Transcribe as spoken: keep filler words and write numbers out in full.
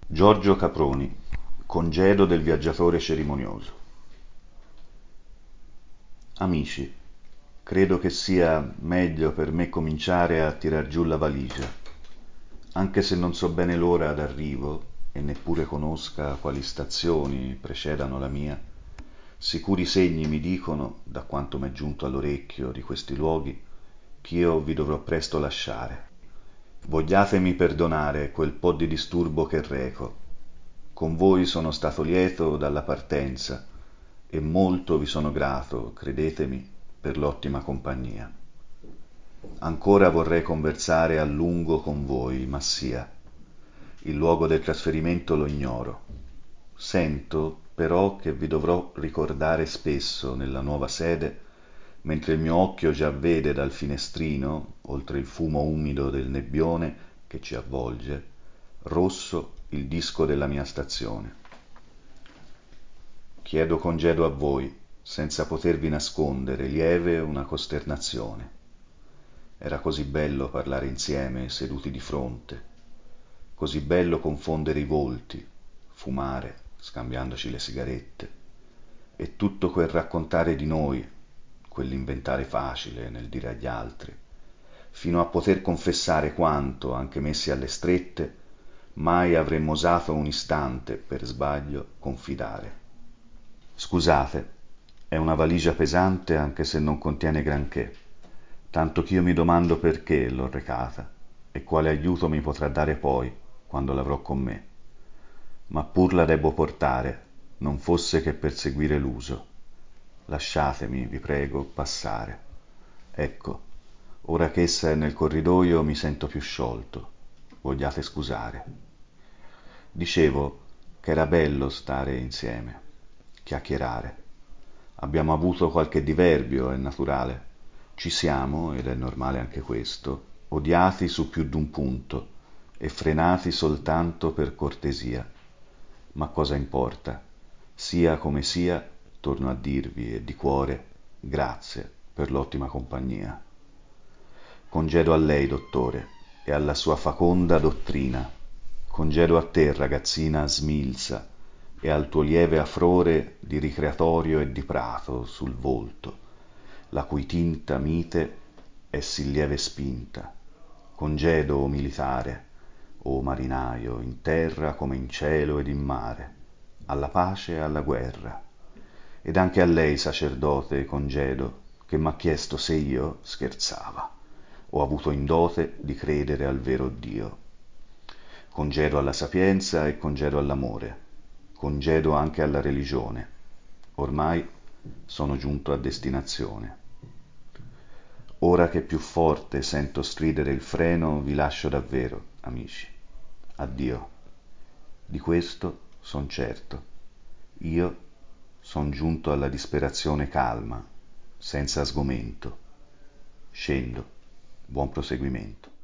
Giorgio Caproni, congedo del viaggiatore cerimonioso. Amici, credo che sia meglio per me cominciare a tirar giù la valigia, anche se non so bene l'ora d'arrivo e neppure conosca quali stazioni precedano la mia. Sicuri segni mi dicono, da quanto m'è giunto all'orecchio di questi luoghi, ch'io vi dovrò presto lasciare. Vogliatemi perdonare quel po' di disturbo che reco. Con voi sono stato lieto dalla partenza e molto vi sono grato, credetemi, per l'ottima compagnia. Ancora vorrei conversare a lungo con voi, ma sia. Il luogo del trasferimento lo ignoro. Sento, però, che vi dovrò ricordare spesso nella nuova sede, mentre il mio occhio già vede dal finestrino, oltre il fumo umido del nebbione che ci avvolge, rosso il disco della mia stazione. Chiedo congedo a voi, senza potervi nascondere lieve una costernazione. Era così bello parlare insieme, seduti di fronte, così bello confondere i volti, fumare, scambiandoci le sigarette, e tutto quel raccontare di noi, quell'inventare facile nel dire agli altri, fino a poter confessare quanto, anche messi alle strette, mai avremmo osato un istante, per sbaglio, confidare. Scusate, è una valigia pesante anche se non contiene granché, tanto ch'io mi domando perché l'ho recata e quale aiuto mi potrà dare poi, quando l'avrò con me. Ma pur la debbo portare, non fosse che per seguire l'uso. Lasciatemi, vi prego, passare. Ecco, ora che essa è nel corridoio mi sento più sciolto. Vogliate scusare. Dicevo che era bello stare insieme, chiacchierare. Abbiamo avuto qualche diverbio, è naturale. Ci siamo, ed è normale anche questo, odiati su più d'un punto e frenati soltanto per cortesia. Ma cosa importa? Sia come sia, torno a dirvi e di cuore, grazie per l'ottima compagnia. Congedo a lei, dottore, e alla sua faconda dottrina. Congedo a te, ragazzina smilza, e al tuo lieve afrore di ricreatorio e di prato sul volto, la cui tinta mite è sì lieve spinta. Congedo, o militare, o marinaio, in terra come in cielo ed in mare, alla pace e alla guerra. Ed anche a lei, sacerdote, congedo, che m'ha chiesto se io, scherzava, ho avuto in dote di credere al vero Dio. Congedo alla sapienza e congedo all'amore, congedo anche alla religione. Ormai sono giunto a destinazione. Ora che più forte sento stridere il freno, vi lascio davvero, amici. Addio. Di questo son certo. Io son giunto alla disperazione calma, senza sgomento. Scendo. Buon proseguimento.